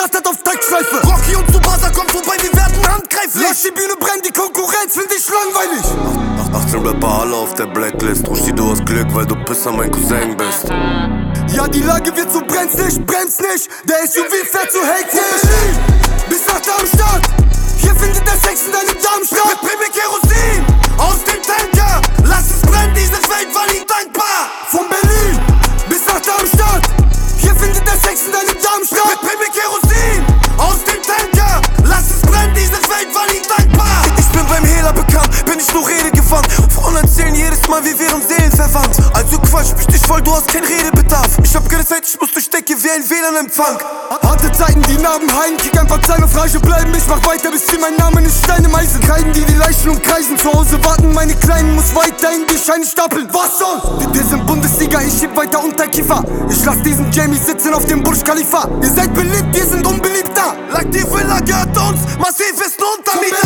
rattert auf Dreckschleife. Rocky und Tsubasa kommt vorbei, wir werden handgreiflich. Lass die Bühne brennen, die Konkurrenz find ich langweilig. 18 Rapper alle auf der Blacklist. Rushdie, du hast Glück, weil du Pisser mein Cousin bist. Ja, die Lage wird so brenzlig, der SUV fährt so hektisch. Bis nach Darmstadt, hier findet der Sex in deinem Darm statt. Mit Pimmi Kerosin aus dem Tanker, lass es brennen, diese Welt war nie dankbar. Von Berlin bis nach Darmstadt, hier findet der Sex in deinem Darm statt. Mit Pimmi Kerosin aus dem Tanker, lass es brennen, diese Welt war nie dankbar. Ich bin beim Hehler bekannt, bin ich nur Rede gewandt. Frauen erzählen jedes Mal, wir wären seelenverwandt. Also quatsch mich nicht voll, du hast keinen Redebedarf. Ich hab keine Zeit, ich muss durch Decke wie ein WLAN-Empfang. Harte Zeiten, die Narben heilen, kick einfach Zeit auf Reiche bleiben. Ich mach weiter, bis wie mein Name nicht Stein im Eisen. Kreiden, die Leichen umkreisen, zu Hause warten. Meine Kleinen muss weiterhin die Scheine stapeln. Was sonst? Wir sind Bundesliga, ich schieb weiter Unterkiefer. Ich lass diesen Jamie sitzen auf dem Burj Khalifa. Ihr seid beliebt, wir sind unbeliebter. Like die Villa gehört uns, massiv ist ein Untermieter.